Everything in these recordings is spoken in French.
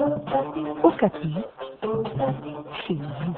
Okapi, chez vous.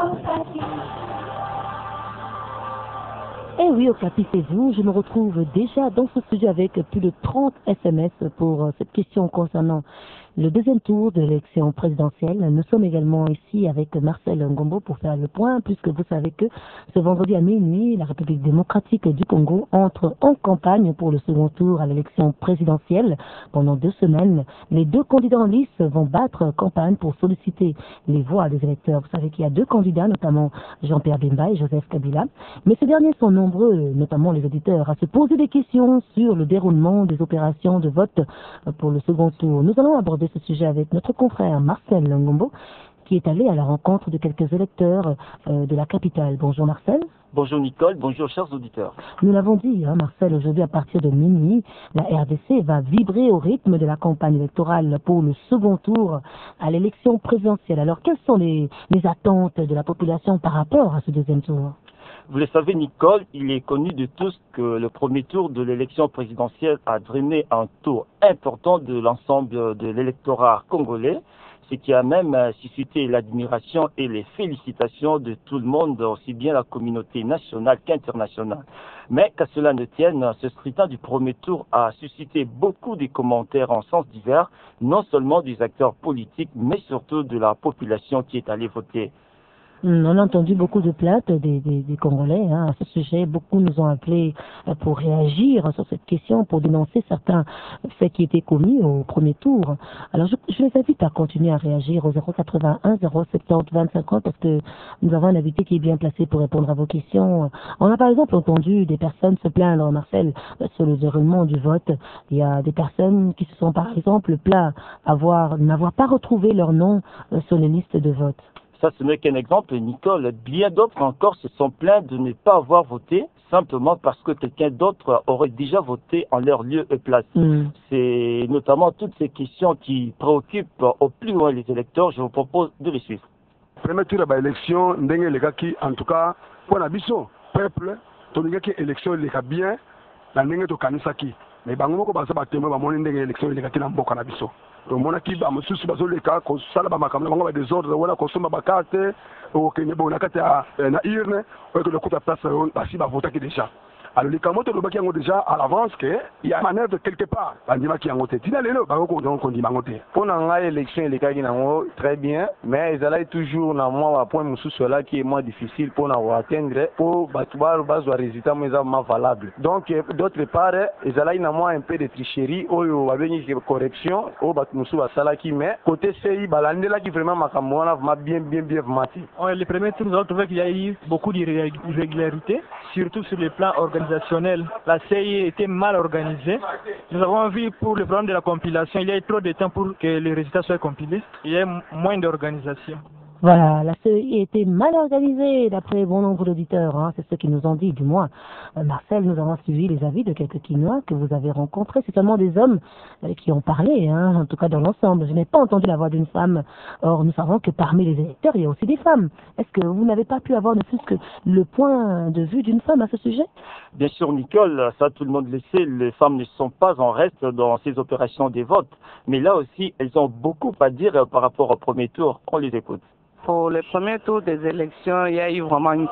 Eh oui, Okapi, c'est vous. Je me retrouve déjà dans ce studio avec plus de 30 SMS pour cette question concernant le deuxième tour de l'élection présidentielle. Nous sommes également ici avec Marcel Ngombo pour faire le point, puisque vous savez que ce vendredi à minuit, la République démocratique du Congo entre en campagne pour le second tour à l'élection présidentielle. Pendant 2 semaines, les 2 candidats en lice vont battre campagne pour solliciter les voix des électeurs. Vous savez qu'il y a 2 candidats, notamment Jean-Pierre Bemba et Joseph Kabila. Mais ces derniers sont nombreux, notamment les auditeurs, à se poser des questions sur le déroulement des opérations de vote pour le second tour. Nous allons aborder ce sujet avec notre confrère Marcel Ngombo, qui est allé à la rencontre de quelques électeurs de la capitale. Bonjour Marcel. Bonjour Nicole, bonjour chers auditeurs. Nous l'avons dit, Marcel, aujourd'hui à partir de minuit, la RDC va vibrer au rythme de la campagne électorale pour le second tour à l'élection présidentielle. Alors quelles sont les attentes de la population par rapport à ce deuxième tour? Vous le savez Nicole, il est connu de tous que le premier tour de l'élection présidentielle a drainé un tour important de l'ensemble de l'électorat congolais, ce qui a même suscité l'admiration et les félicitations de tout le monde, aussi bien la communauté nationale qu'internationale. Mais qu'à cela ne tienne, ce scrutin du premier tour a suscité beaucoup de commentaires en sens divers, non seulement des acteurs politiques, mais surtout de la population qui est allée voter. On a entendu beaucoup de plaintes des Congolais à ce sujet. Beaucoup nous ont appelés pour réagir sur cette question, pour dénoncer certains faits qui étaient commis au premier tour. Alors je les invite à continuer à réagir au 081 070 20 50 parce que nous avons un invité qui est bien placé pour répondre à vos questions. On a par exemple entendu des personnes se plaindre, Marcel, sur le déroulement du vote. Il y a des personnes qui se sont par exemple plaintes n'avoir pas retrouvé leur nom sur les listes de vote. Ça, ce n'est qu'un exemple, Nicole. Bien d'autres encore se sont plaints de ne pas avoir voté, simplement parce que quelqu'un d'autre aurait déjà voté en leur lieu et place. C'est notamment toutes ces questions qui préoccupent au plus loin les électeurs. Je vous propose de les suivre. Premier tour de l'élection, en tout cas, pour la biso, peuple, l'élection est bien, la ndenge to kanisaki. Mais bango ko basa batemo ba moni ndenge élection est na mboka na biso. Donc mon équipe ba mususu bazoleka ko sala ba makambo bango ba désordre wala ko somba ba carte o kene bona kati na urne o que le coup de place ba si ba votaki déjà. Alors les camotes le baki déjà à l'avance que il y a manœuvre quelque part bandima qui ngote tina lelo ba ko donc on dit ngote pour na élection elekaki nango très bien mais ils allaient toujours na moi point mususu là qui est moins difficile pour na atteindre pour batoubar bazwa résultat mais ma valable donc d'autre part ils allaient na moi un peu de tricherie ou abeni correction au bat mususu basala qui mais côté CI balandela qui vraiment makambo na bien mati. Les premiers tours nous avons trouvé qu'il y a eu beaucoup d'irrégularités surtout sur le plan organisationnel. La CI était mal organisée. Nous avons vu pour le problème de la compilation, il y a eu trop de temps pour que les résultats soient compilés. Il y a moins d'organisation. Voilà, la CEI était mal organisée d'après bon nombre d'auditeurs, c'est ce qu'ils nous ont dit, du moins. Marcel, nous avons suivi les avis de quelques Quinois que vous avez rencontrés. C'est seulement des hommes qui ont parlé, en tout cas dans l'ensemble. Je n'ai pas entendu la voix d'une femme. Or, nous savons que parmi les électeurs, il y a aussi des femmes. Est-ce que vous n'avez pas pu avoir ne plus que le point de vue d'une femme à ce sujet? Bien sûr, Nicole, ça tout le monde le sait, les femmes ne sont pas en reste dans ces opérations des votes. Mais là aussi, elles ont beaucoup à dire par rapport au premier tour. On les écoute. Pour le premier tour des élections, il y a eu vraiment une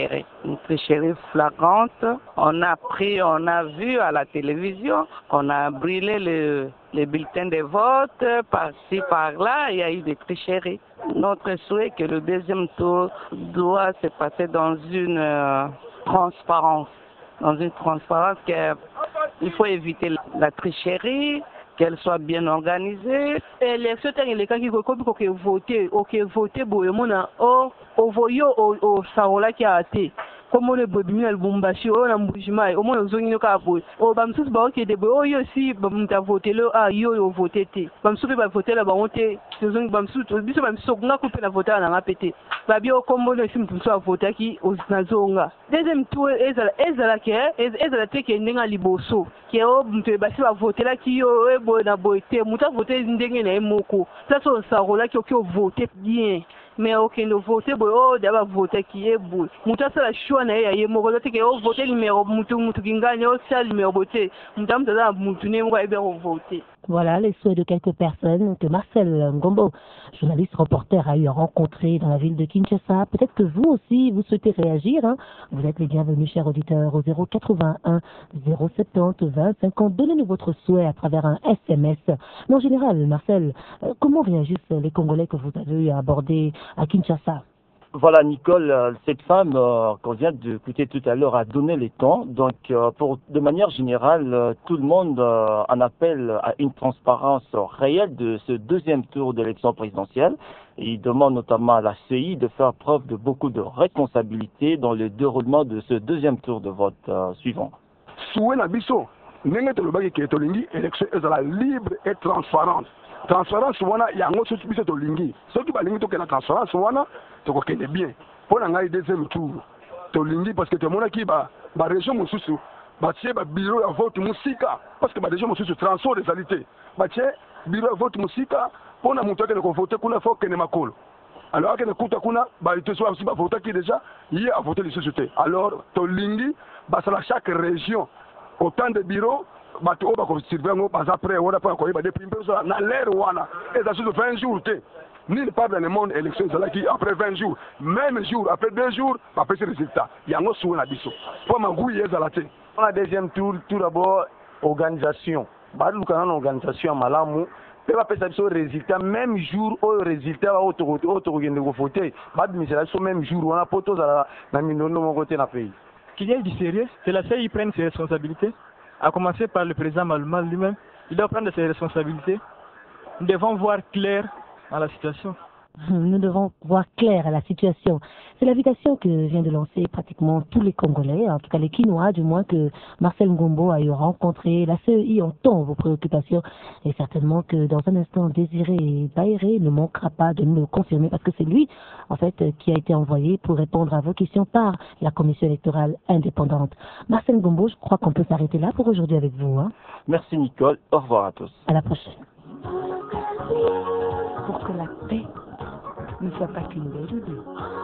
tricherie flagrante. On a vu à la télévision, on a brûlé les bulletins de vote, par-ci, par-là, il y a eu des tricheries. Notre souhait est que le deuxième tour doit se passer dans une transparence. Il faut éviter la tricherie, qu'elle soit bien organisée. L'élection est quand il faut voter, au voyo au saola qui a été. Comme on est bobine le bombashi on a mbujima au moins zoni ka boy o bamsus ba ok de boy yo si bamta voter le yo voter te bamsu ba voter la ba onte zoni bamsu biso bamsu nga couper la voter na ngapete ba bio comme on sim tout ça voter ki o nazonga deuxième tour ezala te ke ndenga liboso ke o mtu ba si ba voter la ki yo e boy na boy te muta voter ndenge na moko ça so ça rola ki o voter bien. Mais aucun de voter d'abord voter qui est beau. Muta sala choix na ye moko te ke o voter numéro mutu kinganya o sala numéro voter. Muta mta mutu ne ngwa ebe o voter. Voilà les souhaits de quelques personnes que Marcel Ngombo, journaliste reporter, a eu à rencontrer dans la ville de Kinshasa. Peut-être que vous aussi, vous souhaitez réagir. Hein. Vous êtes les bienvenus, chers auditeurs, au 081 070 20 50. Donnez-nous votre souhait à travers un SMS. Mais en général, Marcel, comment réagissent les Congolais que vous avez eu à aborder à Kinshasa? Voilà, Nicole, cette femme qu'on vient d'écouter tout à l'heure a donné les temps. Donc, de manière générale, tout le monde en appelle à une transparence réelle de ce deuxième tour d'élection présidentielle. Il demande notamment à la CI de faire preuve de beaucoup de responsabilité dans le déroulement de ce deuxième tour de vote suivant. Élection libre et transparente. Transparence wana yango soki biso tolingi soki balingi tokena transparence wana tokokende bien mpona ngai deuxième tour tolingi parce que tomonaki barégion mosusu batie babiro ya vote mosika parce que barégion mosusu transport ezali te batie biro ya vote mosika mpona moto akende kovote kuna fo okende makolo alors akende kuta kuna baiteso basi bavotaki déjà ye avote lisusu te alors tolingi basala chaque région autant de bureaux bato oyo bakosurveille yango baza prêt wana mpona koyeba depuis mpe ozala na lere wana eza susu 20 jours te nulle part dans le monde élection ezalaki après 20 jours même jour après 2 jours bapesi résultat yango suwe na biso mpo magui ezala te. On a deuxième tour tout d'abord organisation balukana na organisation ya malamu mpe bapesa biso résultat même jour oyo résultat oyo tokokende kovote babimisela biso même jour wana mpo tozala na mindondo moko te na pays. Qu'il y ait du sérieux, que la CI prenne ses responsabilités, à commencer par le président Maluma lui-même. Il doit prendre ses responsabilités. Nous devons voir clair dans la situation. Nous devons voir clair à la situation. C'est l'invitation que vient de lancer pratiquement tous les Congolais, en tout cas les Quinois, du moins que Marcel Ngombo a eu rencontré. La CEI entend vos préoccupations et certainement que dans un instant, Désiré Baéré ne manquera pas de nous le confirmer parce que c'est lui, en fait, qui a été envoyé pour répondre à vos questions par la Commission électorale indépendante. Marcel Ngombo, je crois qu'on peut s'arrêter là pour aujourd'hui avec vous. Hein. Merci Nicole, au revoir à tous. À la prochaine. Pour que la paix ne soit pas qu'une belle idée.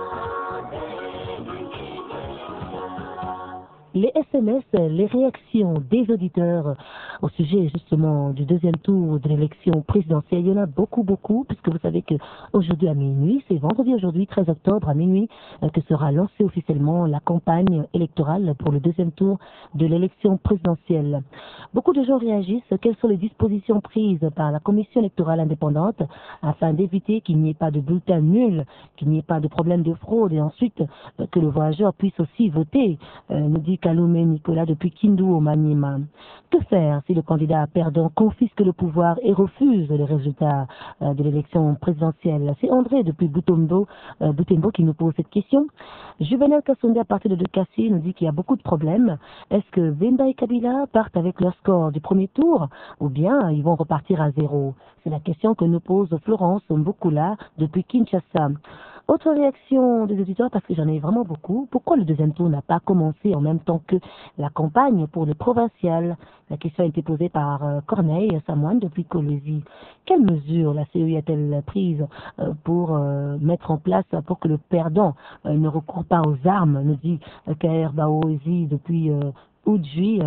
Les SMS, les réactions des auditeurs au sujet justement du deuxième tour de l'élection présidentielle, il y en a beaucoup, puisque vous savez que aujourd'hui à minuit, c'est vendredi aujourd'hui, 13 octobre à minuit, que sera lancée officiellement la campagne électorale pour le deuxième tour de l'élection présidentielle. Beaucoup de gens réagissent. Quelles sont les dispositions prises par la Commission électorale indépendante afin d'éviter qu'il n'y ait pas de bulletin nul, qu'il n'y ait pas de problème de fraude et ensuite que le voyageur puisse aussi voter, nous dit Kaloumé Nicolas depuis Kindu au Maniema. Que faire si le candidat perdant confisque le pouvoir et refuse les résultats de l'élection présidentielle? C'est André depuis Butembo qui nous pose cette question. Juvenel Kassonde à partir de Dekassi nous dit qu'il y a beaucoup de problèmes. Est-ce que Venda et Kabila partent avec leur score du premier tour ou bien ils vont repartir à zéro? C'est la question que nous pose Florence Mbokula depuis Kinshasa. Autre réaction des auditeurs, parce que j'en ai vraiment beaucoup. Pourquoi le deuxième tour n'a pas commencé en même temps que la campagne pour le provincial? La question a été posée par Corneille Samoine depuis Colosie. Quelles mesures la CEI a-t-elle prises pour mettre en place pour que le perdant ne recourt pas aux armes, nous dit Kaer Baozi depuis Udji,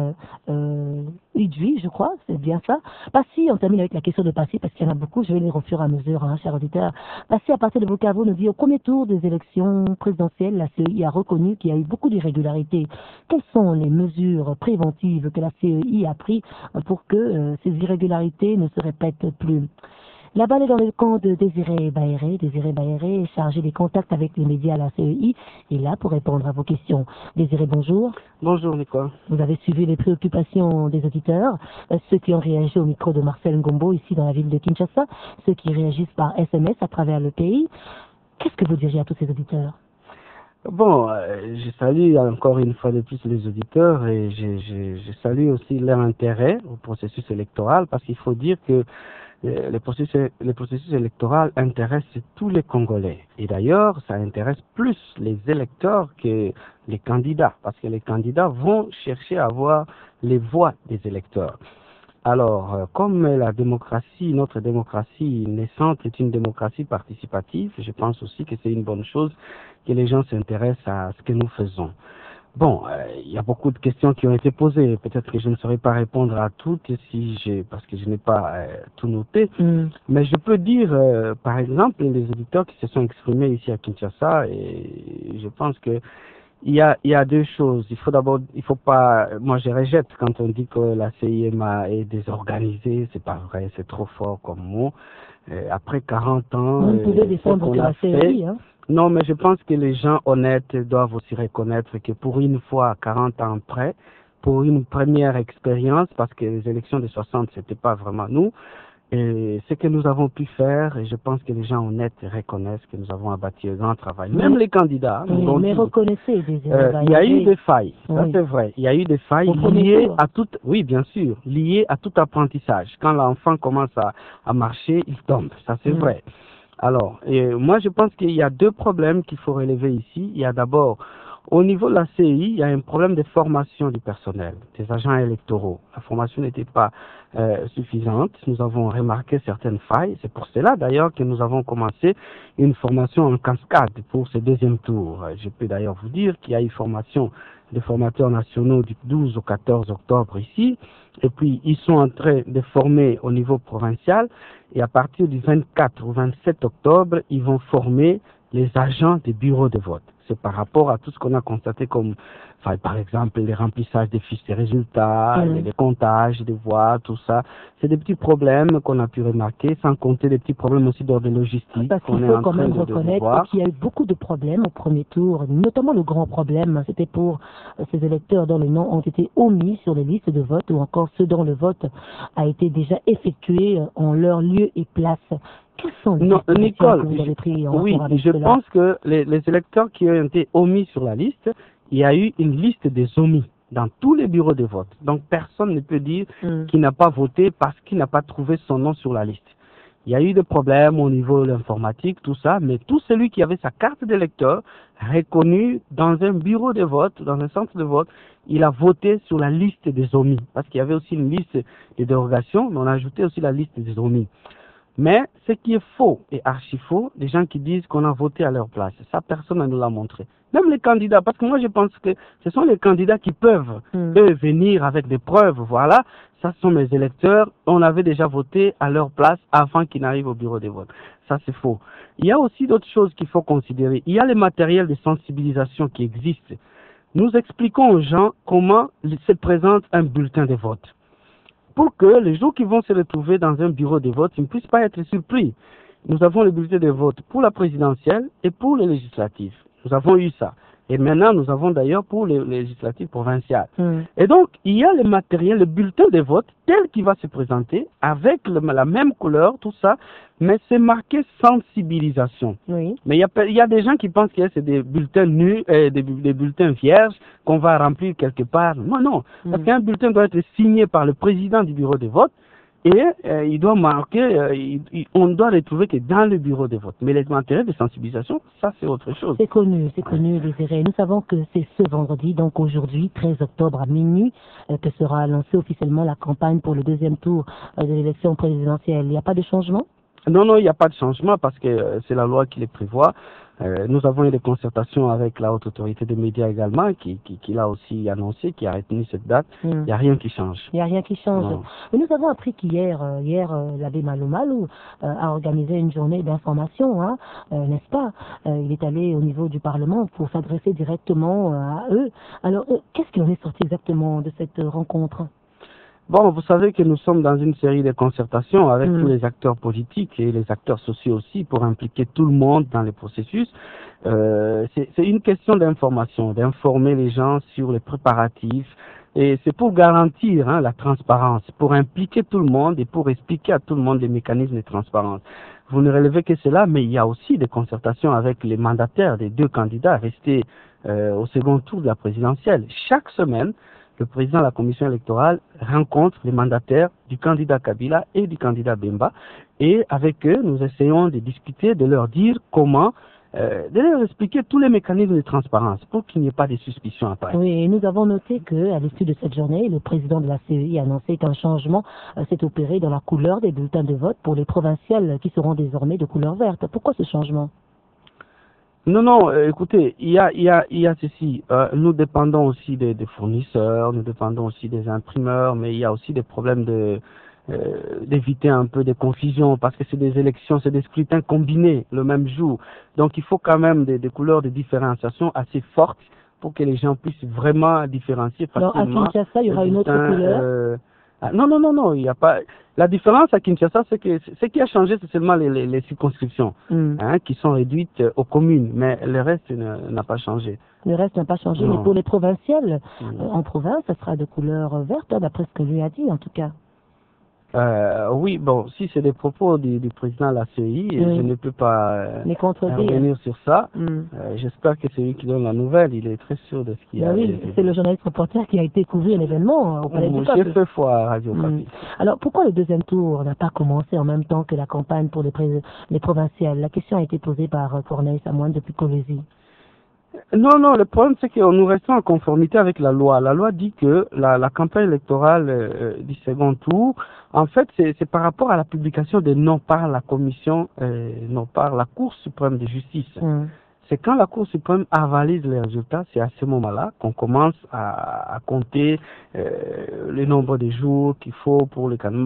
je crois, c'est bien ça. Passy, on termine avec la question de Passy, parce qu'il y en a beaucoup, je vais les au fur et à mesure, hein, chers auditeurs. Passy, à partir de Bukavu, nous dit au premier tour des élections présidentielles, la CEI a reconnu qu'il y a eu beaucoup d'irrégularités. Quelles sont les mesures préventives que la CEI a prises pour que ces irrégularités ne se répètent plus? La balle est dans le camp de Désiré Baéré. Désiré Baéré est chargé des contacts avec les médias à la CEI et là pour répondre à vos questions. Désiré, bonjour. Bonjour Nicole. Vous avez suivi les préoccupations des auditeurs, ceux qui ont réagi au micro de Marcel Ngombo ici dans la ville de Kinshasa, ceux qui réagissent par SMS à travers le pays. Qu'est-ce que vous diriez à tous ces auditeurs? Bon, je salue encore une fois de plus les auditeurs et je salue aussi leur intérêt au processus électoral parce qu'il faut dire que le processus électoral intéresse tous les Congolais. Et d'ailleurs, ça intéresse plus les électeurs que les candidats, parce que les candidats vont chercher à avoir les voix des électeurs. Alors, comme la démocratie, notre démocratie naissante est une démocratie participative, je pense aussi que c'est une bonne chose que les gens s'intéressent à ce que nous faisons. Bon, il y a beaucoup de questions qui ont été posées. Peut-être que je ne saurais pas répondre à toutes parce que je n'ai pas tout noté. Mais je peux dire, par exemple, les auditeurs qui se sont exprimés ici à Kinshasa, et je pense que il y a deux choses. Il faut pas, moi je rejette quand on dit que la CIMA est désorganisée, c'est pas vrai, c'est trop fort comme mot. Après 40 ans, on pouvait défendre que la CI, hein. Non, mais je pense que les gens honnêtes doivent aussi reconnaître que pour une fois, 40 ans après, pour une première expérience, parce que les élections de 60, c'était pas vraiment nous, et ce que nous avons pu faire, et je pense que les gens honnêtes reconnaissent que nous avons abattu un grand travail. Même les candidats. Mais reconnaissez il y a eu des failles, ça c'est vrai. Il y a eu des failles liées à tout, oui bien sûr, liées à tout apprentissage. Quand l'enfant commence à marcher, il tombe, ça c'est vrai. Alors, moi je pense qu'il y a deux problèmes qu'il faut relever ici. Il y a d'abord, au niveau de la CI, il y a un problème de formation du personnel, des agents électoraux. La formation n'était pas suffisante. Nous avons remarqué certaines failles. C'est pour cela d'ailleurs que nous avons commencé une formation en cascade pour ce deuxième tour. Je peux d'ailleurs vous dire qu'il y a eu formation des formateurs nationaux du 12 au 14 octobre ici. Et puis, ils sont en train de former au niveau provincial. Et à partir du 24 ou 27 octobre, ils vont former les agents des bureaux de vote. C'est par rapport à tout ce qu'on a constaté comme, enfin, par exemple, les remplissages des fiches de résultats, les comptages des voix, tout ça. C'est des petits problèmes qu'on a pu remarquer, sans compter des petits problèmes aussi d'ordre logistique. Parce qu'il faut quand même reconnaître qu'il y a eu beaucoup de problèmes au premier tour, notamment le grand problème, c'était pour ces électeurs dont les noms ont été omis sur les listes de vote ou encore ceux dont le vote a été déjà effectué en leur lieu et place. Quelles sont les Nicole, que vous avez pris en oui, je pense que les électeurs qui ont été omis sur la liste, il y a eu une liste des omis dans tous les bureaux de vote. Donc personne ne peut dire qu'il n'a pas voté parce qu'il n'a pas trouvé son nom sur la liste. Il y a eu des problèmes au niveau de l'informatique, tout ça, mais tout celui qui avait sa carte d'électeur reconnue dans un bureau de vote, dans un centre de vote, il a voté sur la liste des omis. Parce qu'il y avait aussi une liste de dérogations, mais on a ajouté aussi la liste des omis. Mais ce qui est faux et archi faux, les gens qui disent qu'on a voté à leur place, ça personne ne nous l'a montré. Même les candidats, parce que moi je pense que ce sont les candidats qui peuvent venir avec des preuves, voilà, ça sont mes électeurs, on avait déjà voté à leur place avant qu'ils n'arrivent au bureau de vote. Ça c'est faux. Il y a aussi d'autres choses qu'il faut considérer. Il y a les matériels de sensibilisation qui existent. Nous expliquons aux gens comment se présente un bulletin de vote, pour que les gens qui vont se retrouver dans un bureau de vote ne puissent pas être surpris. Nous avons le bulletin de vote pour la présidentielle et pour les législatives. Nous avons eu ça. Et maintenant, nous avons d'ailleurs pour les législatives provinciales. Et donc, il y a le matériel, le bulletin de vote tel qu'il va se présenter, avec la même couleur, tout ça, mais c'est marqué sensibilisation. Mais il y a des gens qui pensent que c'est des bulletins nus, des bulletins vierges qu'on va remplir quelque part. Non. Parce qu'un bulletin doit être signé par le président du bureau de vote et il doit marquer, on doit les trouver que dans le bureau de vote. Mais les matériels de sensibilisation, ça c'est autre chose. C'est connu, Désiré. Nous savons que c'est ce vendredi, donc aujourd'hui, 13 octobre à minuit, que sera lancée officiellement la campagne pour le deuxième tour de l'élection présidentielle. Il n'y a pas de changement? Non, il n'y a pas de changement parce que c'est la loi qui les prévoit. Nous avons eu des concertations avec la haute autorité des médias également, qui l'a aussi annoncé, qui a retenu cette date. Il n'y a rien qui change. Il n'y a rien qui change. Mais nous avons appris qu'hier, l'abbé Malou a organisé une journée d'information, n'est-ce pas? Il est allé au niveau du Parlement pour s'adresser directement à eux. Alors, qu'est-ce qui en est sorti exactement de cette rencontre? Bon, vous savez que nous sommes dans une série de concertations avec tous les acteurs politiques et les acteurs sociaux aussi pour impliquer tout le monde dans le processus. C'est une question d'information, d'informer les gens sur les préparatifs. Et c'est pour garantir la transparence, pour impliquer tout le monde et pour expliquer à tout le monde les mécanismes de transparence. Vous ne relevez que cela, mais il y a aussi des concertations avec les mandataires des deux candidats restés au second tour de la présidentielle. Chaque semaine, le président de la commission électorale rencontre les mandataires du candidat Kabila et du candidat Bemba. Et avec eux, nous essayons de discuter, de leur dire comment, de leur expliquer tous les mécanismes de transparence pour qu'il n'y ait pas de suspicions après. Oui, et nous avons noté qu'à l'issue de cette journée, le président de la CEI a annoncé qu'un changement s'est opéré dans la couleur des bulletins de vote pour les provinciales qui seront désormais de couleur verte. Pourquoi ce changement? Non, écoutez, il y a ceci. Nous dépendons aussi des fournisseurs, nous dépendons aussi des imprimeurs, mais il y a aussi des problèmes d'éviter un peu des confusions parce que c'est des élections, c'est des scrutins combinés le même jour. Donc il faut quand même des couleurs de différenciation assez fortes pour que les gens puissent vraiment différencier facilement. Alors à Kinshasa, il y aura une autre couleur. Non, il n'y a pas. La différence à Kinshasa, c'est que ce qui a changé, c'est seulement les circonscriptions qui sont réduites aux communes, mais le reste n'a pas changé. Le reste n'a pas changé, mais pour les provinciales, en province, ça sera de couleur verte, d'après ce que lui a dit en tout cas. Oui, bon, si c'est des propos du président de la CEI, je ne peux pas revenir sur ça. J'espère que c'est lui qui donne la nouvelle, il est très sûr de ce qu'il y a. Oui, c'est le journaliste reporter qui a été couvrir l'événement au Palais du Peuple. J'ai fait foi à Radio Capi. Alors, pourquoi le deuxième tour n'a pas commencé en même temps que la campagne pour les provinciales? La question a été posée par Corneille Samoine depuis Colosie. Non, le problème c'est que nous restons en conformité avec la loi. La loi dit que la campagne électorale du second tour, en fait, c'est par rapport à la publication des noms par la commission, non par la Cour suprême de justice. C'est quand la Cour suprême avalise les résultats, c'est à ce moment-là qu'on commence à compter le nombre de jours qu'il faut pour les canons.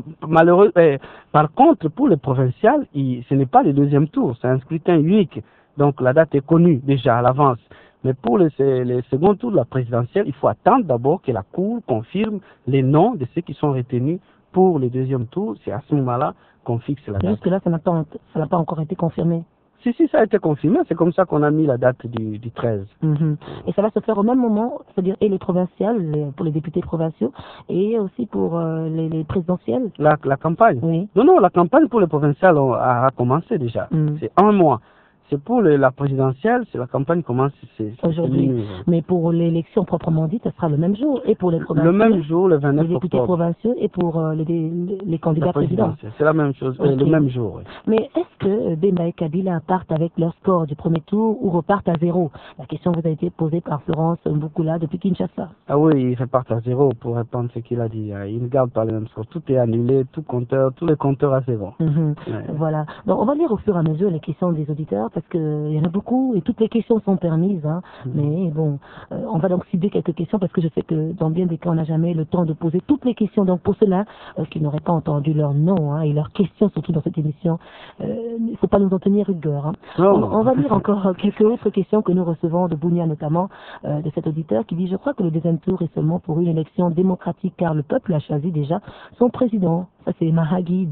Par contre, pour les provinciales, ce n'est pas le deuxième tour, c'est un scrutin unique. Donc la date est connue déjà à l'avance. Mais pour les seconds tours de la présidentielle, il faut attendre d'abord que la Cour confirme les noms de ceux qui sont retenus pour le deuxième tour. C'est à ce moment-là qu'on fixe la date. Jusque-là, ça n'a pas encore été confirmé. Si, ça a été confirmé. C'est comme ça qu'on a mis la date du 13. Et ça va se faire au même moment, c'est-à-dire et les provinciales, pour les députés provinciaux, et aussi pour les présidentielles. La campagne? Oui. Non, la campagne pour les provinciales a commencé déjà. C'est un mois. C'est pour la présidentielle, c'est la campagne commence aujourd'hui. Mais pour l'élection proprement dite, ça sera le même jour. Et pour les provinciaux, le même jour, le 29 octobre. Les députés provinciaux et pour les candidats présidents. C'est la même chose, le même jour. Oui. Mais est-ce que Bemba et Kabila partent avec leur score du premier tour ou repartent à zéro? La question vous a été posée par Florence Mboukoula depuis Kinshasa. Ah oui, ils repartent à zéro pour répondre ce qu'il a dit. Ils ne gardent pas le même score. Tout est annulé, tous les compteurs à zéro. Voilà. Donc on va lire au fur et à mesure les questions des auditeurs, parce qu'il y en a beaucoup et toutes les questions sont permises. Mais bon, on va donc cibler quelques questions parce que je sais que dans bien des cas, on n'a jamais le temps de poser toutes les questions. Donc pour ceux-là qui n'auraient pas entendu leur nom et leurs questions, surtout dans cette émission, il ne faut pas nous en tenir rigueur. On va lire encore quelques autres questions que nous recevons de Bounia notamment, de cet auditeur qui dit « Je crois que le deuxième tour est seulement pour une élection démocratique car le peuple a choisi déjà son président. » Ça c'est Mahagi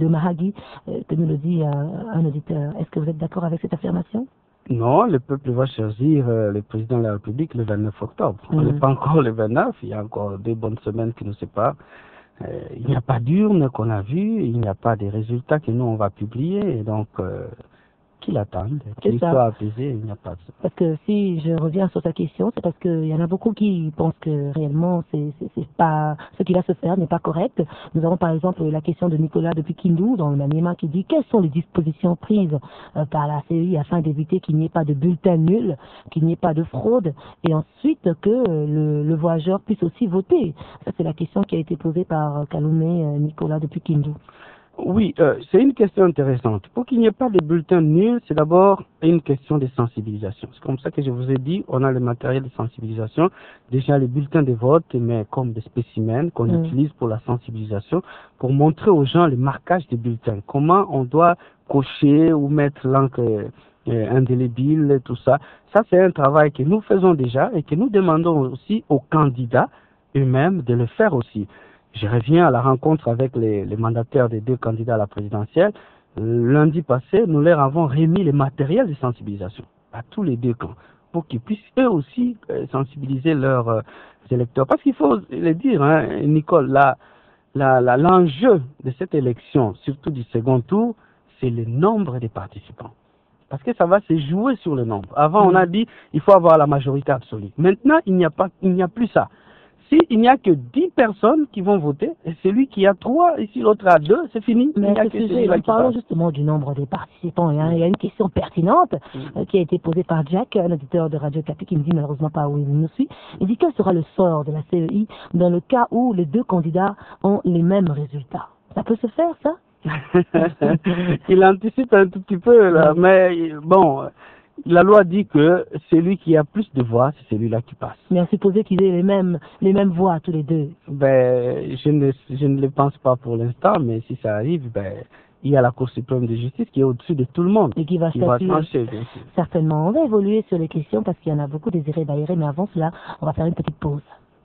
que nous le dit un auditeur. Est-ce que vous êtes d'accord avec cette affirmation? Non, le peuple va choisir le président de la République le 29 octobre. On n'est pas encore le 29, il y a encore 2 bonnes semaines qui nous séparent. Il n'y a pas d'urne qu'on a vue, il n'y a pas de résultats que nous on va publier, et donc qu'il attende, qu'il soit apaisé, il n'y a pas de... Parce que si je reviens sur ta question, c'est parce qu'il y en a beaucoup qui pensent que réellement c'est pas ce qui va se faire n'est pas correct. Nous avons par exemple la question de Nicolas depuis Kindu dans le Maniema qui dit quelles sont les dispositions prises par la CEI afin d'éviter qu'il n'y ait pas de bulletin nul, qu'il n'y ait pas de fraude et ensuite que le voyageur puisse aussi voter. Ça c'est la question qui a été posée par Kaloumé Nicolas depuis Kindu. Oui, c'est une question intéressante. Pour qu'il n'y ait pas de bulletins nuls, c'est d'abord une question de sensibilisation. C'est comme ça que je vous ai dit, on a le matériel de sensibilisation, déjà les bulletins de vote, mais comme des spécimens qu'on utilise pour la sensibilisation, pour montrer aux gens le marquage des bulletins, comment on doit cocher ou mettre l'encre indélébile, tout ça. Ça, c'est un travail que nous faisons déjà et que nous demandons aussi aux candidats eux-mêmes de le faire aussi. Je reviens à la rencontre avec les mandataires des 2 candidats à la présidentielle. Lundi passé, nous leur avons remis le matériel de sensibilisation à tous les 2 camps pour qu'ils puissent eux aussi sensibiliser leurs électeurs. Parce qu'il faut le dire, Nicole, l'enjeu de cette élection, surtout du second tour, c'est le nombre de participants. Parce que ça va se jouer sur le nombre. Avant, on a dit il faut avoir la majorité absolue. Maintenant, il n'y a plus ça. S'il n'y a que 10 personnes qui vont voter, et celui qui a 3, et si l'autre a 2, c'est fini. Mais parlons justement du nombre des participants. Il y a une question pertinente qui a été posée par Jack, un auditeur de Radio Capi, qui ne dit malheureusement pas où il nous suit. Il dit quel sera le sort de la CEI dans le cas où les 2 candidats ont les mêmes résultats? Ça peut se faire, ça? Il anticipe un tout petit peu, là, mais bon... la loi dit que celui qui a plus de voix, c'est celui-là qui passe. Mais à supposer qu'ils aient les mêmes voix tous les deux. Ben, je ne le pense pas pour l'instant, mais si ça arrive, ben, il y a la Cour suprême de justice qui est au-dessus de tout le monde. Et qui va trancher, bien sûr. Certainement. On va évoluer sur les questions parce qu'il y en a beaucoup Désiré Baéré, mais avant cela, on va faire une petite pause.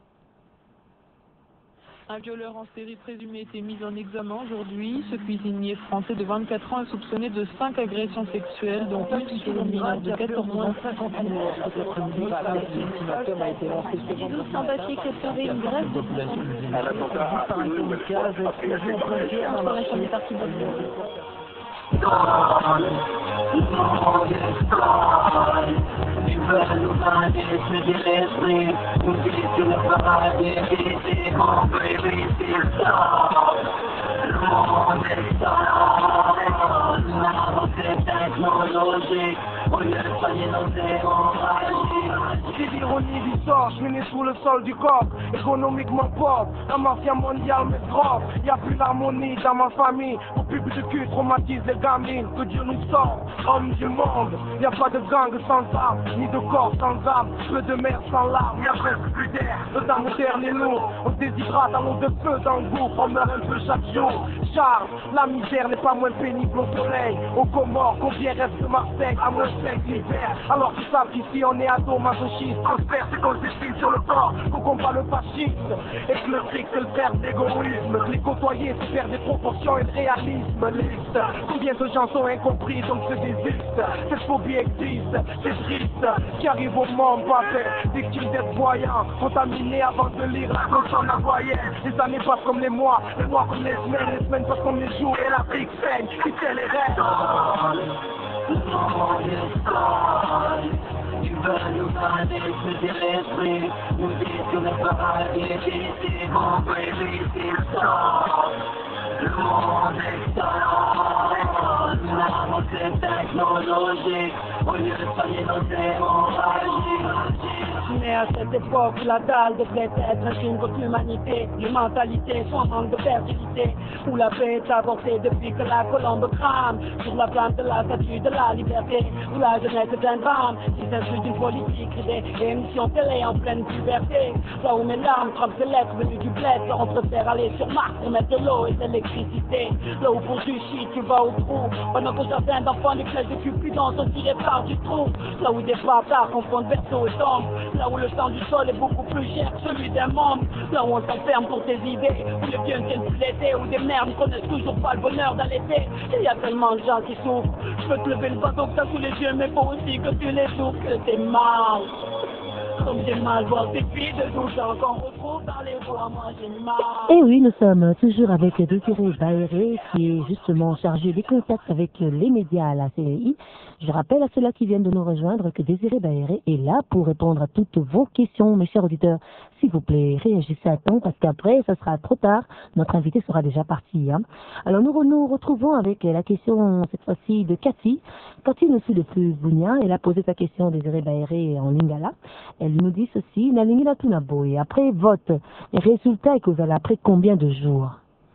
Un violeur en série présumé était mis en examen aujourd'hui. Ce cuisinier français de 24 ans est soupçonné de 5 agressions sexuelles, dont une sur une mineure de 14 ans. Sans-papier qui a sauvé une grève de Tu veux nous banditisme de l'esprit, nous dit que le paradis ici, mon baby, c'est ça. Le monde est ça, l'avancée technologique, au lieu de soigner nos hémorragies. C'est l'ironie du sort, je mets sous le sol du corps, économiquement pauvre, la mafia mondiale me drop, y a plus d'harmonie dans ma famille, mon public de cul traumatise les gamines, que Dieu nous sorte, hommes du monde, y a pas de gang sans armes, ni de corps sans âme, peu de mer sans larmes, y'a presque plus d'air, le temps moderne est lourd, on se déshydrate à l'eau de feu dans le gouffre, on meurt un peu chaque jour. Charles, la misère n'est pas moins pénible au soleil, aux Comores, combien reste de Marseille, à moins 5 l'hiver, alors qu'ils savent qu'ici on est ado masochiste, prospère c'est qu'on s'estime sur le corps, qu'on combat le fascisme, et que le fric c'est le père d'égoïsme, que les côtoyer c'est faire des proportions et de réalisme, liste, combien de gens sont incompris donc se désistent, cette phobie existe, c'est triste, qui arrive au monde pas fait, victime d'être voyant, contaminé avant de lire la conscience la voyelle, les années passent comme les mois comme les semaines passent comme les jours, et l'Afrique saigne, qui fait les rêves. Tu veux nous banditisme de l'esprit, nous dit que le paradis ici, mon baby, c'est ça. Le monde est ça, l'avancée technologique, au lieu de soigner nos hémorragies. Mais à cette époque, la dalle devrait être un signe de l'humanité, les mentalités sont en manque de fertilité, où la paix est avortée depuis que la colombe crame, sur la flamme de la statue de la liberté, où la jeunesse est un drame, qui s'insulte d'une politique, des émissions télé en pleine puberté, là où mes larmes trempent ces lettres venues du bled, on préfère aller sur Mars pour mettre de l'eau et de l'électricité, là où pour du shit tu vas au trou, pendant qu'au jardin d'enfants les flèches de Cupidon sont tirées par du trou, là où des bâtards confondent berceau et tombe, là où le sang du sol est beaucoup plus cher que celui d'un membre, là où on s'enferme pour tes idées, où les vieux ne tiennent plus l'été, où des mères ne connaissent toujours pas le bonheur d'allaiter, il y a tellement de gens qui souffrent, je peux te lever le bateau que t'as sous les yeux, mais faut aussi que tu les souffres, que t'es mal. Comme j'ai mal voir tes filles de 12 ans qu'on retrouve dans les bois, moi j'ai mal. Et oui, nous sommes toujours avec Désiré Baéré qui est justement chargé des contacts avec les médias à la CEI. Je rappelle à ceux-là qui viennent de nous rejoindre que Désiré Baéré est là pour répondre à toutes vos questions, mes chers auditeurs. S'il vous plaît, réagissez à temps parce qu'après, ça sera trop tard. Notre invité sera déjà parti. Hein. Alors nous retrouvons avec la question cette fois-ci de Cathy. Cathy nous suit depuis Bounia. Elle a posé sa question à Désiré Baéré en lingala. Elle nous dit ceci, Nalingila Tunaboy, après vote, les résultats et que vous allez après combien de jours?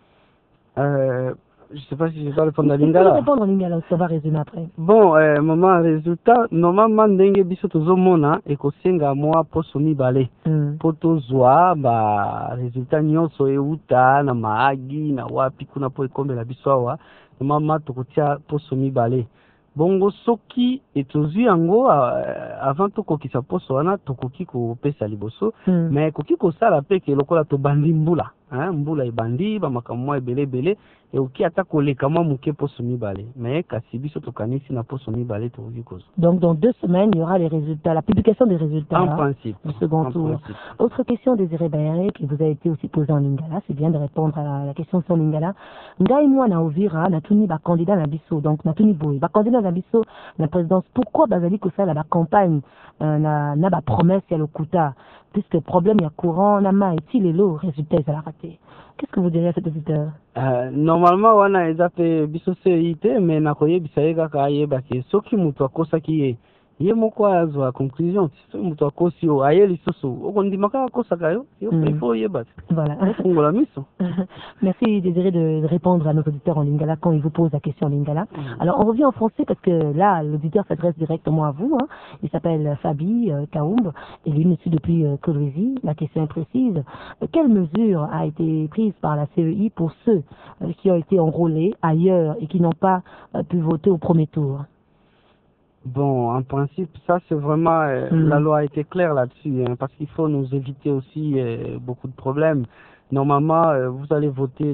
Je sais pas si je dois répondre à lingala. Je peux répondre en lingala, ça va résumer après. Bon, maman, résultat, normalement, ndenge biso tozomona ekosenga mwa poso mibale. Po tozwa ba résultat nyonso euta na maagi na wapi kuna po ekombela biso awa, normalement tokotia poso mibale. Bongo soki etozwi yango avant tokokisa poso wana tokoki kopesa liboso, mais koki kosala pe ke lokola tobandi mbula, mbula ebandi ba makamwa ebele et oki ata koleka mwa muke poso mibale, mais kasi biso tokanisi na poso mibale tokoki kozo. Donc dans 2 semaines, il y aura les résultats, la publication des résultats. En principe. Du second tour. Autre question Désiré Baéré qui vous a été aussi posée en lingala, c'est bien de répondre à la question sur lingala. Ngai moi na Ovira na tuni ba candidat na biso, donc na tuni boy, ba candidat na biso la présidence. Pourquoi bazali ko ça la campagne na ba promesse ya lokuta puisque problème ya courant na ma et les lots résultats ça la raté. Qu'est-ce que vous direz à cet auditeur? Normalement wana eza pe biso CIT mais na koyebisa ye kaka yeba ke soki mutu akosaki ye ye moko azwa conclusion so mutu akosi yo aye lisusu okondimaka akosaka yo il faut yeba voilà ofungola miso. Merci Désiré de répondre à nos auditeurs en lingala quand ils vous posent la question en lingala. Alors on revient en français parce que là l'auditeur s'adresse directement à vous, hein. Il s'appelle Fabi Kaoumb et lui nous suit depuis Kolwezi. La question est précise: quelle mesure a été prise par la CEI pour ceux qui ont été enrôlés ailleurs et qui n'ont pas pu voter au premier tour? Bon, en principe, ça c'est vraiment, la loi a été claire là-dessus, hein, parce qu'il faut nous éviter aussi beaucoup de problèmes. Normalement, vous allez voter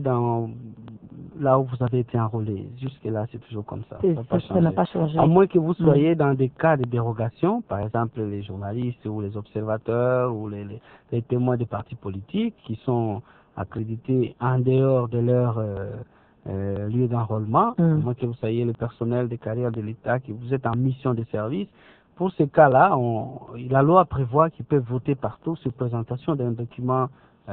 là où vous avez été enrôlé. Jusque-là, c'est toujours comme ça. Ça n'a pas changé. À moins que vous soyez dans des cas de dérogation, par exemple les journalistes ou les observateurs ou les témoins des partis politiques qui sont accrédités en dehors de leur lieu d'enrôlement, à moins que vous soyez le personnel de carrière de l'État, que vous êtes en mission de service. Pour ces cas-là, la loi prévoit qu'ils peuvent voter partout sur présentation d'un document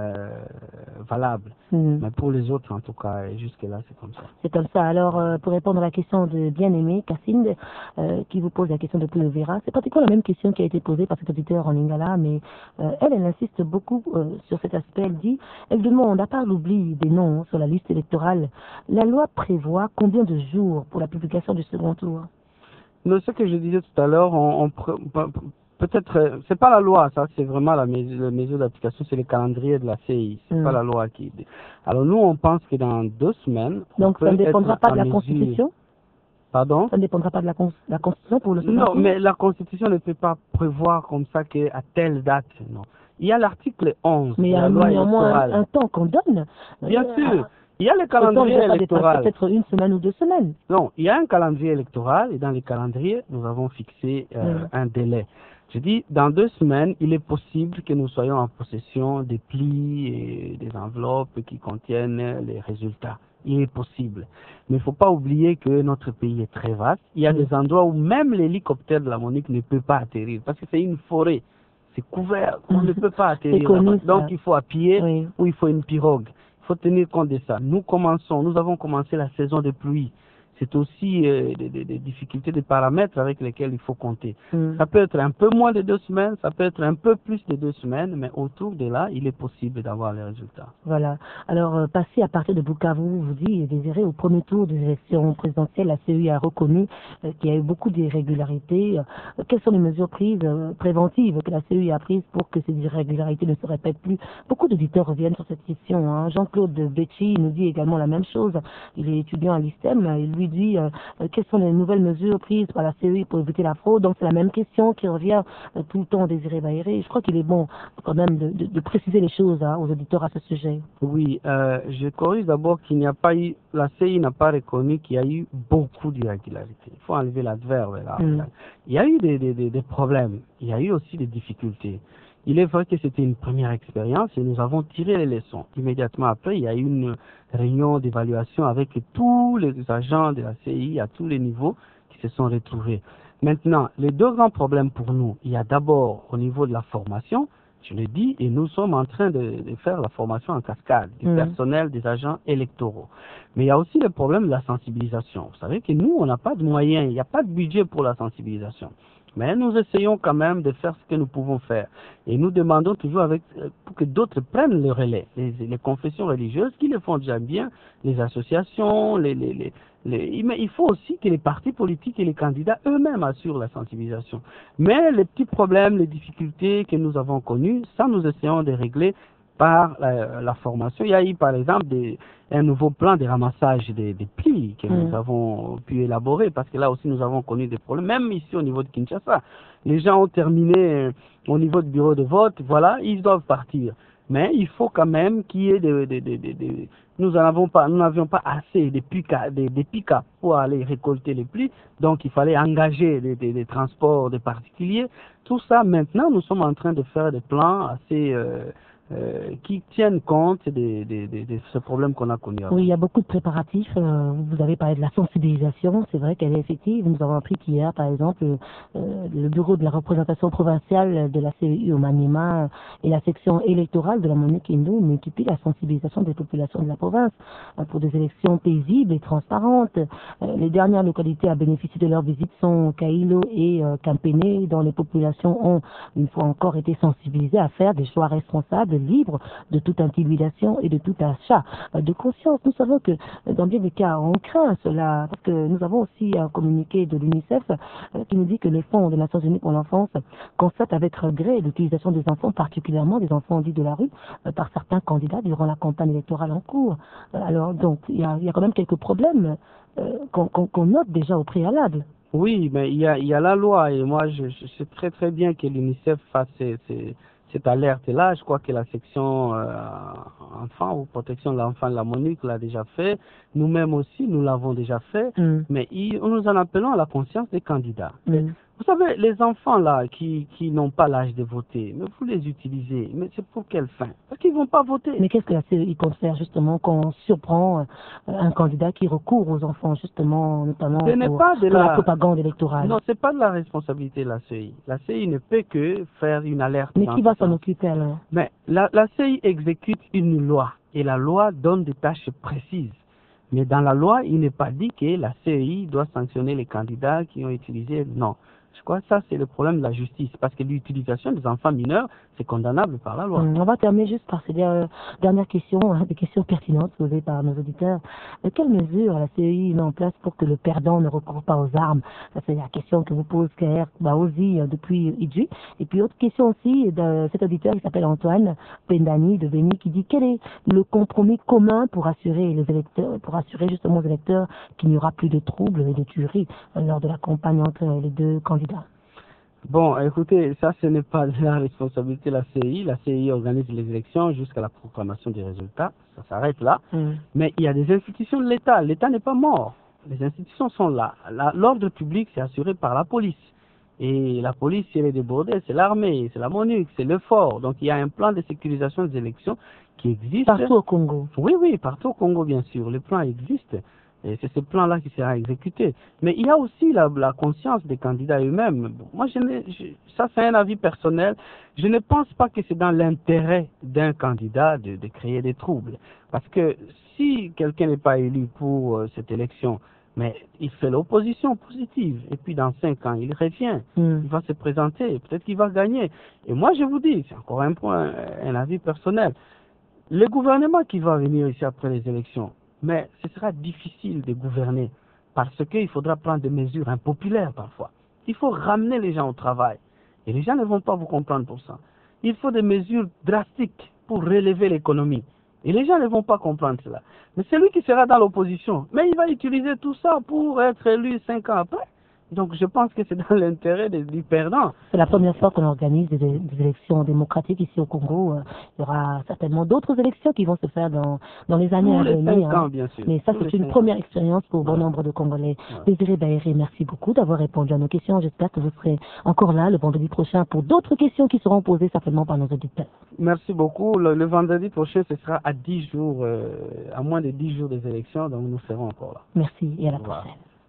valable. Mais pour les autres, en tout cas, jusque-là, c'est comme ça. C'est comme ça. Alors, pour répondre à la question de bien-aimé, Cassine, qui vous pose la question de Poulovera, c'est pratiquement la même question qui a été posée par cet auditeur en lingala, mais elle insiste beaucoup sur cet aspect. Elle dit, elle demande, à part l'oubli des noms sur la liste électorale, la loi prévoit combien de jours pour la publication du second tour? Mais ce que je disais tout à l'heure, peut-être, c'est pas la loi, ça, c'est vraiment la mesure d'application, c'est le calendrier de la CI, c'est pas la loi qui. Alors nous, on pense que dans 2 semaines. Donc ça ne dépendra pas de la Constitution? Pardon? Ça ne dépendra pas de la Constitution pour le second tour? tour? Non, mais la Constitution ne peut pas prévoir comme ça qu'à telle date, non. Il y a l'article 11 mais de la loi électorale. Un temps qu'on donne. Bien sûr. Il y a le calendrier électoral. Peut-être 1 semaine ou 2 semaines. Non, il y a un calendrier électoral et dans le calendrier, nous avons fixé un délai. Je dis, dans 2 semaines, il est possible que nous soyons en possession des plis et des enveloppes qui contiennent les résultats. Il est possible. Mais il ne faut pas oublier que notre pays est très vaste. Il y a des endroits où même l'hélicoptère de la MONUC ne peut pas atterrir parce que c'est une forêt. C'est couvert. On ne peut pas atterrir. Donc il faut appuyer ou il faut une pirogue. Il faut tenir compte de ça. Nous avons commencé la saison de pluie. C'est aussi des difficultés, des paramètres avec lesquels il faut compter. Ça peut être un peu moins de 2 semaines, ça peut être un peu plus de 2 semaines, mais autour de là, il est possible d'avoir les résultats. Voilà. Alors, passé à partir de Bukavu, vous dit, Désiré, au premier tour des élections présidentielles, la CEI a reconnu qu'il y a eu beaucoup d'irrégularités. Quelles sont les mesures prises, préventives, que la CEI a prises pour que ces irrégularités ne se répètent plus? Beaucoup d'auditeurs reviennent sur cette question, hein. Jean-Claude Becci nous dit également la même chose. Il est étudiant à l'ISTEM. Il lui dit quelles sont les nouvelles mesures prises par la CEI pour éviter la fraude. Donc c'est la même question qui revient tout le temps, Désiré Baïré. Je crois qu'il est bon quand même de préciser les choses aux auditeurs à ce sujet. Oui, je corrige d'abord qu'il n'y a pas eu, la CEI n'a pas reconnu qu'il y a eu beaucoup d'irrégularités. Il faut enlever l'adverbe là. Il y a eu des problèmes, il y a eu aussi des difficultés. Il est vrai que c'était une première expérience et nous avons tiré les leçons. Immédiatement après, il y a eu une réunion d'évaluation avec tous les agents de la CEI à tous les niveaux qui se sont retrouvés. Maintenant, les 2 grands problèmes pour nous, il y a d'abord au niveau de la formation, je l'ai dit, et nous sommes en train de faire la formation en cascade du personnel des agents électoraux. Mais il y a aussi le problème de la sensibilisation. Vous savez que nous, on n'a pas de moyens, il n'y a pas de budget pour la sensibilisation. Mais nous essayons quand même de faire ce que nous pouvons faire. Et nous demandons toujours pour que d'autres prennent le relais. Les confessions religieuses qui le font déjà bien, les associations, mais il faut aussi que les partis politiques et les candidats eux-mêmes assurent la sensibilisation. Mais les petits problèmes, les difficultés que nous avons connues, ça nous essayons de régler par la formation. Il y a eu par exemple un nouveau plan de ramassage des plis que nous avons pu élaborer parce que là aussi nous avons connu des problèmes, même ici au niveau de Kinshasa. Les gens ont terminé au niveau du bureau de vote, voilà, ils doivent partir. Mais il faut quand même qu'il y ait nous n'avions pas assez de pick-up pour aller récolter les plis, donc il fallait engager des transports de particuliers. Tout ça, maintenant, nous sommes en train de faire des plans assez qui tiennent compte de ce problème qu'on a connu avant. Oui, il y a beaucoup de préparatifs. Vous avez parlé de la sensibilisation, c'est vrai qu'elle est effective. Nous avons appris qu'hier, par exemple, le bureau de la représentation provinciale de la CEI au Maniema et la section électorale de la Monique Hindou multiplient la sensibilisation des populations de la province pour des élections paisibles et transparentes. Les dernières localités à bénéficier de leur visite sont Kailo et Kampene, dont les populations ont une fois encore été sensibilisées à faire des choix responsables, libres de toute intimidation et de tout achat de conscience. Nous savons que dans bien des cas, on craint cela, parce que nous avons aussi un communiqué de l'UNICEF qui nous dit que les fonds des Nations Unies pour l'enfance constatent avec regret l'utilisation des enfants, particulièrement des enfants dits de la rue, par certains candidats durant la campagne électorale en cours. Alors donc, il y a quand même quelques problèmes qu'on note déjà au préalable. Oui, mais il y a la loi, et moi je sais très très bien que l'UNICEF fasse cette alerte-là. Je crois que la section enfant ou protection de l'enfant de la Monique l'a déjà fait. Nous-mêmes aussi, nous l'avons déjà fait. Mais nous en appelons à la conscience des candidats. Vous savez, les enfants là qui n'ont pas l'âge de voter, mais vous les utilisez, mais c'est pour quelle fin? Parce qu'ils ne vont pas voter. Mais qu'est-ce que la CEI compte faire justement quand on surprend un candidat qui recourt aux enfants justement, notamment pour la propagande électorale? Non, c'est pas de la responsabilité de la CEI. La CEI ne peut que faire une alerte. Mais qui va s'en occuper alors? Mais la CEI exécute une loi et la loi donne des tâches précises. Mais dans la loi, il n'est pas dit que la CEI doit sanctionner les candidats qui ont utilisé. Non. Je crois que ça, c'est le problème de la justice, parce que l'utilisation des enfants mineurs, c'est condamnable par la loi. On va terminer juste par ces dernières questions, des questions pertinentes posées par nos auditeurs. Quelles mesures la CEI met en place pour que le perdant ne recourt pas aux armes? Ça, c'est la question que vous pose Kaer Baozi depuis Idju. Et puis, autre question aussi de cet auditeur qui s'appelle Antoine Pendani de Béni, qui dit quel est le compromis commun pour assurer les électeurs, pour assurer justement aux électeurs qu'il n'y aura plus de troubles et de tueries lors de la campagne entre les deux candidats? Bon, écoutez, ça ce n'est pas la responsabilité de la CEI. La CEI organise les élections jusqu'à la proclamation des résultats. Ça s'arrête là. Mais il y a des institutions de l'État. L'État n'est pas mort. Les institutions sont là. L'ordre public, c'est assuré par la police. Et la police, si elle est débordée, c'est l'armée, c'est la MONUC, c'est le fort. Donc il y a un plan de sécurisation des élections qui existe. Partout au Congo? Oui, partout au Congo, bien sûr. Le plan existe. Et c'est ce plan-là qui sera exécuté. Mais il y a aussi la conscience des candidats eux-mêmes. Bon, moi, ça c'est un avis personnel. Je ne pense pas que c'est dans l'intérêt d'un candidat de créer des troubles. Parce que si quelqu'un n'est pas élu pour cette élection, mais il fait l'opposition positive, et puis dans 5 ans, il revient, il va se présenter, peut-être qu'il va gagner. Et moi, je vous dis, c'est encore un point, un avis personnel, le gouvernement qui va venir ici après les élections, mais ce sera difficile de gouverner parce qu'il faudra prendre des mesures impopulaires parfois. Il faut ramener les gens au travail. Et les gens ne vont pas vous comprendre pour ça. Il faut des mesures drastiques pour relever l'économie. Et les gens ne vont pas comprendre cela. Mais celui qui sera dans l'opposition, mais il va utiliser tout ça pour être élu 5 ans après. Donc je pense que c'est dans l'intérêt du perdant. C'est la première fois qu'on organise des élections démocratiques ici au Congo. Il y aura certainement d'autres élections qui vont se faire dans les années à venir. Bien sûr. Mais ça, c'est une première expérience pour bon nombre de Congolais. Désiré Baéré, merci beaucoup d'avoir répondu à nos questions. J'espère que vous serez encore là le vendredi prochain pour d'autres questions qui seront posées certainement par nos auditeurs. Merci beaucoup. Le vendredi prochain, ce sera à 10 jours, à moins de 10 jours des élections, donc nous serons encore là. Merci et à la prochaine.